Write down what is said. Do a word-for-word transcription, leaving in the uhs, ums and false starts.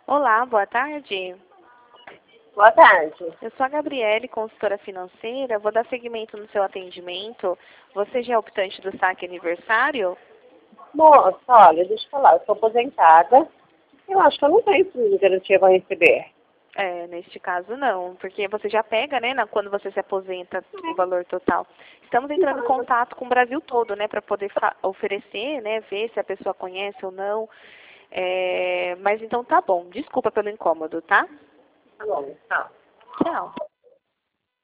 Olá, boa tarde. Boa tarde. Eu sou a Gabriele, consultora financeira. Vou dar seguimento no seu atendimento. Você já é optante do saque aniversário? Moça, olha, deixa eu falar, eu sou aposentada. Eu acho que eu não tenho fundo de garantia para receber. É, neste caso não, porque você já pega, né, na- quando você se aposenta, o valor total. Estamos entrando em contato com o Brasil todo, né, para poder fa- oferecer, né, ver se a pessoa conhece ou não. É, mas então tá bom. Desculpa pelo incômodo, tá? Tá bom, tá. Tchau.